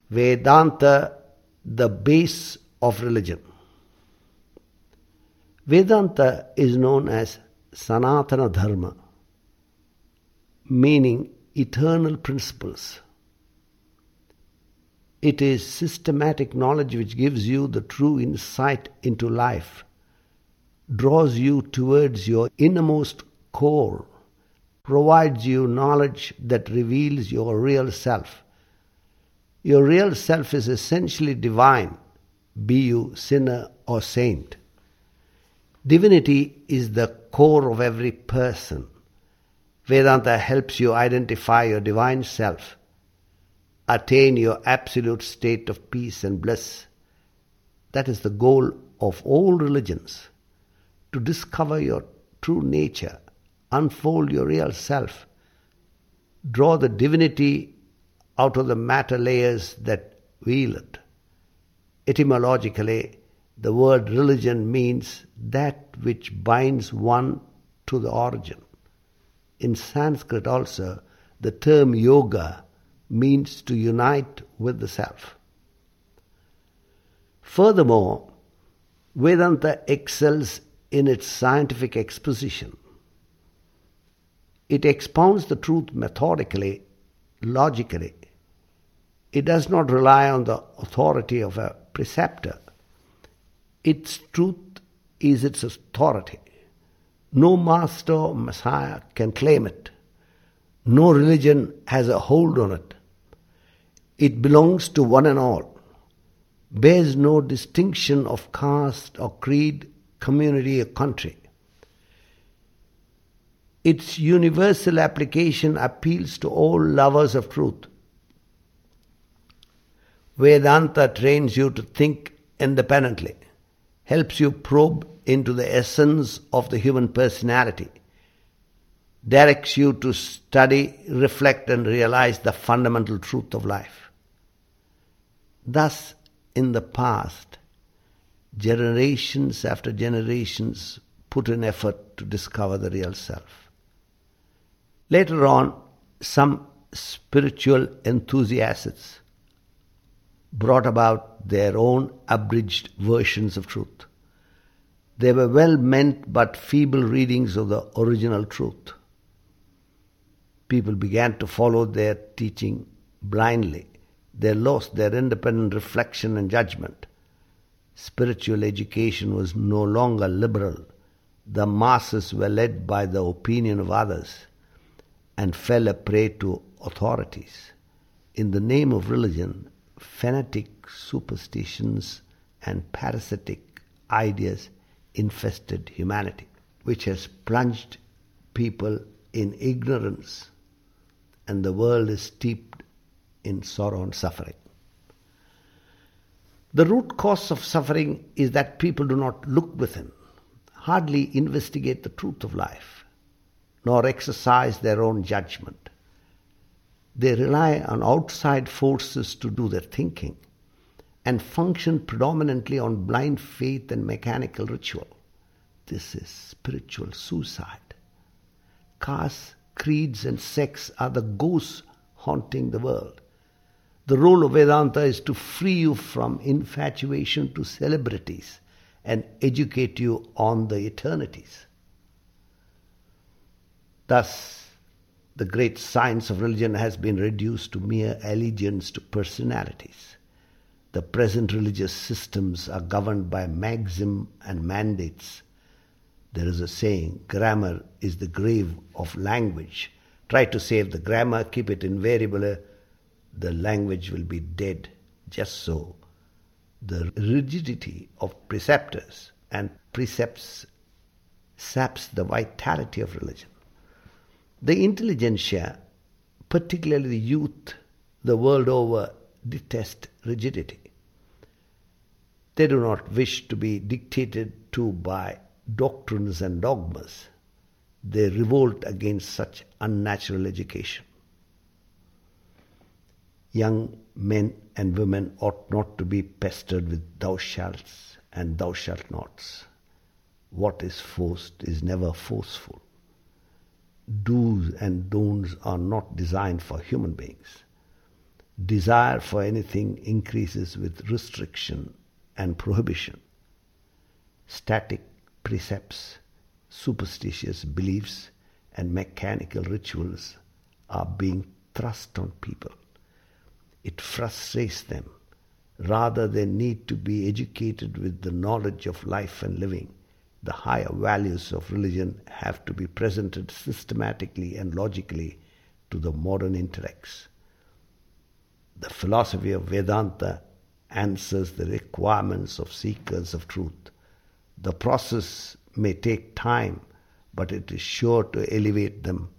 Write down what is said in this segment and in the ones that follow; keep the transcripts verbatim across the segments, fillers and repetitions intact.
Vedanta, the base of religion. Vedanta is known as Sanatana Dharma, meaning eternal principles. It is systematic knowledge which gives you the true insight into life, draws you towards your innermost core, provides you knowledge that reveals your real self. Your real self is essentially divine, be you sinner or saint. Divinity is the core of every person. Vedanta helps you identify your divine self, attain your absolute state of peace and bliss. That is the goal of all religions, to discover your true nature, unfold your real self, draw the divinity out of the matter layers that veil it. Etymologically, the word religion means that which binds one to the origin. In Sanskrit also, the term yoga means to unite with the self. Furthermore, Vedanta excels in its scientific exposition. It expounds the truth methodically, logically. It does not rely on the authority of a preceptor. Its truth is its authority. No master or messiah can claim it. No religion has a hold on it. It belongs to one and all, bears no distinction of caste or creed, community or country. Its universal application appeals to all lovers of truth. Vedanta trains you to think independently, helps you probe into the essence of the human personality, directs you to study, reflect and realize the fundamental truth of life. Thus, in the past, generations after generations put in effort to discover the real self. Later on, some spiritual enthusiasts brought about their own abridged versions of truth. They were well-meant but feeble readings of the original truth. People began to follow their teaching blindly. They lost their independent reflection and judgment. Spiritual education was no longer liberal. The masses were led by the opinion of others and fell a prey to authorities. In the name of religion, fanatic superstitions and parasitic ideas infested humanity, which has plunged people in ignorance, and the world is steeped in sorrow and suffering. The root cause of suffering is that people do not look within, hardly investigate the truth of life, nor exercise their own judgment. They rely on outside forces to do their thinking and function predominantly on blind faith and mechanical ritual. This is spiritual suicide. Castes, creeds and sects are the ghosts haunting the world. The role of Vedanta is to free you from infatuation to celebrities and educate you on the eternities. Thus, the great science of religion has been reduced to mere allegiance to personalities. The present religious systems are governed by maxim and mandates. There is a saying, grammar is the grave of language. Try to save the grammar, keep it invariable, the language will be dead. Just so, the rigidity of preceptors and precepts saps the vitality of religion. The intelligentsia, particularly the youth, the world over, detest rigidity. They do not wish to be dictated to by doctrines and dogmas. They revolt against such unnatural education. Young men and women ought not to be pestered with thou shalts and thou shalt nots. What is forced is never forceful. Do's and don'ts are not designed for human beings. desire for anything increases with restriction and prohibition. Static precepts, superstitious beliefs, and mechanical rituals are being thrust on people. It frustrates them. Rather, they need to be educated with the knowledge of life and living. The higher values of religion have to be presented systematically and logically to the modern intellects. The philosophy of Vedanta answers the requirements of seekers of truth. The process may take time, but it is sure to elevate them.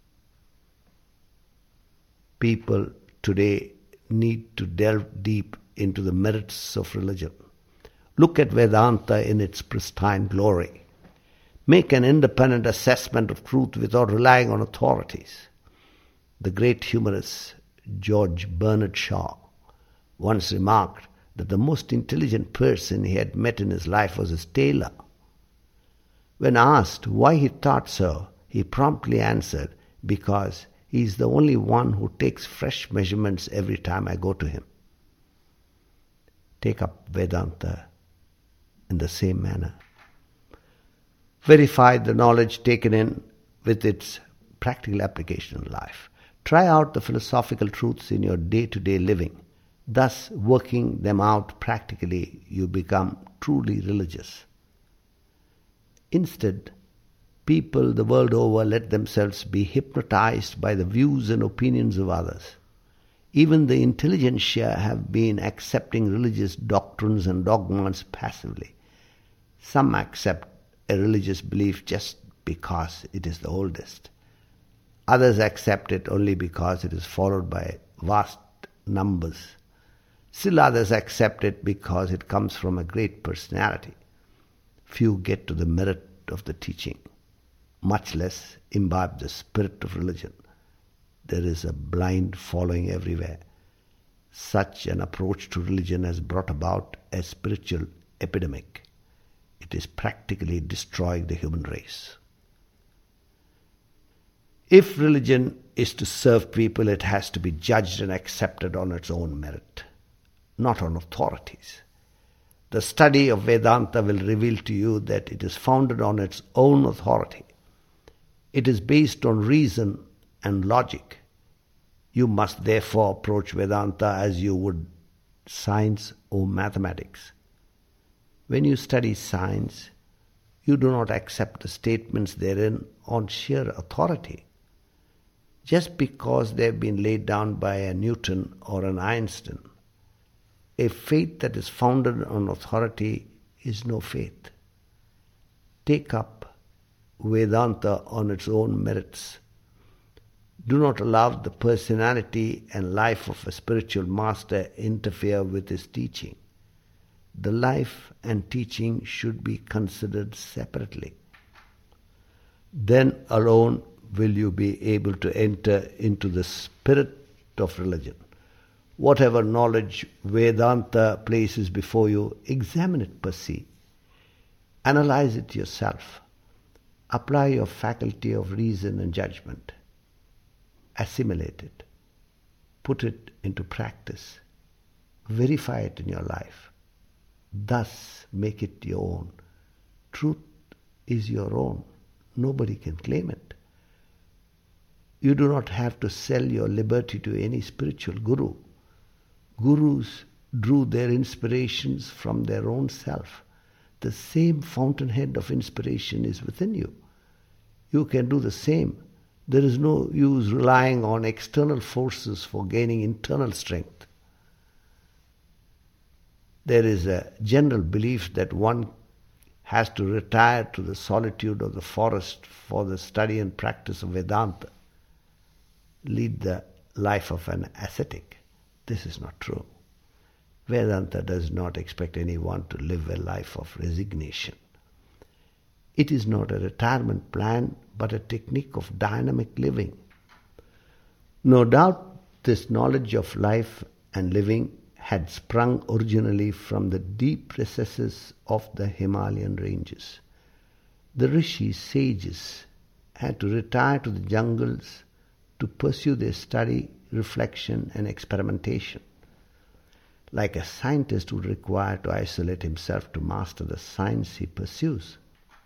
People today need to delve deep into the merits of religion. Look at Vedanta in its pristine glory. Make an independent assessment of truth without relying on authorities. The great humorist George Bernard Shaw once remarked that the most intelligent person he had met in his life was his tailor. When asked why he thought so, he promptly answered, "Because he is the only one who takes fresh measurements every time I go to him." Take up Vedanta in the same manner. Verify the knowledge taken in with its practical application in life. Try out the philosophical truths in your day-to-day living. Thus, working them out practically, you become truly religious. Instead, people the world over let themselves be hypnotized by the views and opinions of others. Even the intelligentsia have been accepting religious doctrines and dogmas passively. Some accept a religious belief just because it is the oldest. Others accept it only because it is followed by vast numbers. Still others accept it because it comes from a great personality. Few get to the merit of the teaching, much less imbibe the spirit of religion. There is a blind following everywhere. Such an approach to religion has brought about a spiritual epidemic. It is practically destroying the human race. If religion is to serve people, it has to be judged and accepted on its own merit, not on authorities. The study of Vedanta will reveal to you that it is founded on its own authority. It is based on reason and logic. You must therefore approach Vedanta as you would science or mathematics. When you study science, you do not accept the statements therein on sheer authority. Just because they have been laid down by a Newton or an Einstein. A faith that is founded on authority is no faith. Take up Vedanta on its own merits. Do not allow the personality and life of a spiritual master interfere with his teaching. The life and teaching should be considered separately. Then alone will you be able to enter into the spirit of religion. Whatever knowledge Vedanta places before you, examine it per se. Analyze it yourself. Apply your faculty of reason and judgment. Assimilate it. Put it into practice. Verify it in your life. Thus make it your own. Truth is your own. Nobody can claim it. You do not have to sell your liberty to any spiritual guru. Gurus drew their inspirations from their own self. The same fountainhead of inspiration is within you. You can do the same. There is no use relying on external forces for gaining internal strength. There is a general belief that one has to retire to the solitude of the forest for the study and practice of Vedanta, lead the life of an ascetic. This is not true. Vedanta does not expect anyone to live a life of resignation. It is not a retirement plan, but a technique of dynamic living. No doubt this knowledge of life and living had sprung originally from the deep recesses of the Himalayan ranges. The rishis, sages, had to retire to the jungles to pursue their study reflection, and experimentation. Like a scientist would require to isolate himself to master the science he pursues.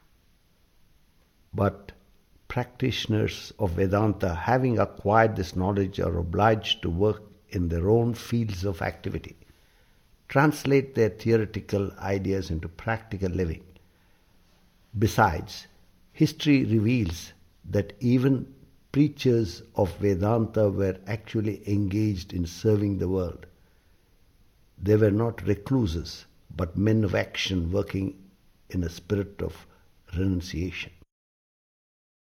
But practitioners of Vedanta, having acquired this knowledge, are obliged to work in their own fields of activity, translate their theoretical ideas into practical living. Besides, history reveals that even preachers of Vedanta were actually engaged in serving the world. They were not recluses, but men of action working in a spirit of renunciation.